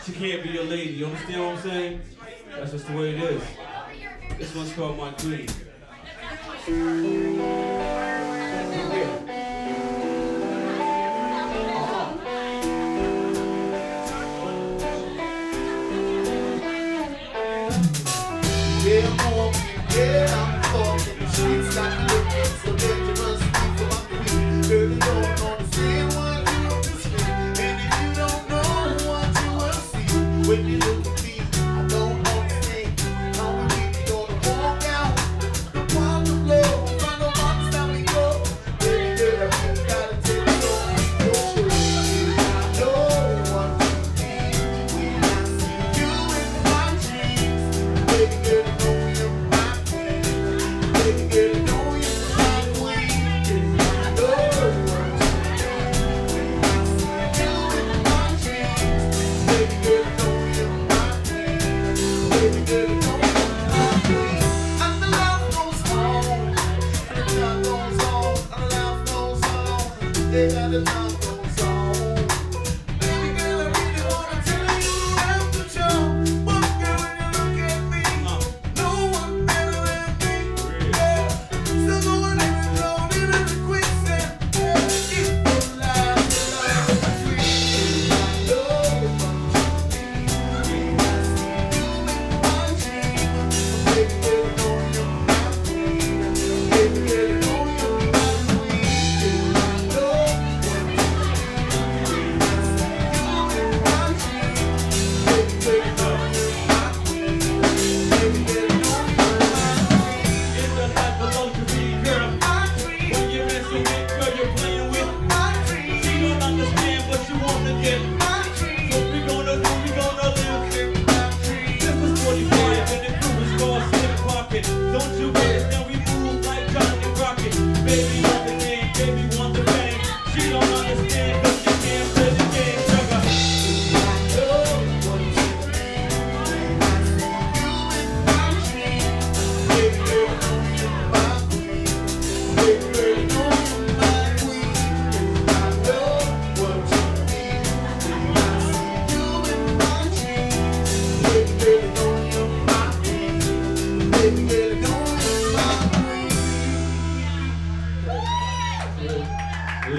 She can't be your lady. You understand what I'm saying? That's just the way it is. This one's called My Queen. Yeah, I'm on, yeah, I'm fucking. The streets got me looking so dangerous. For my queen, girl, you don't understand what you want to see. And if you don't know what you will see, when you look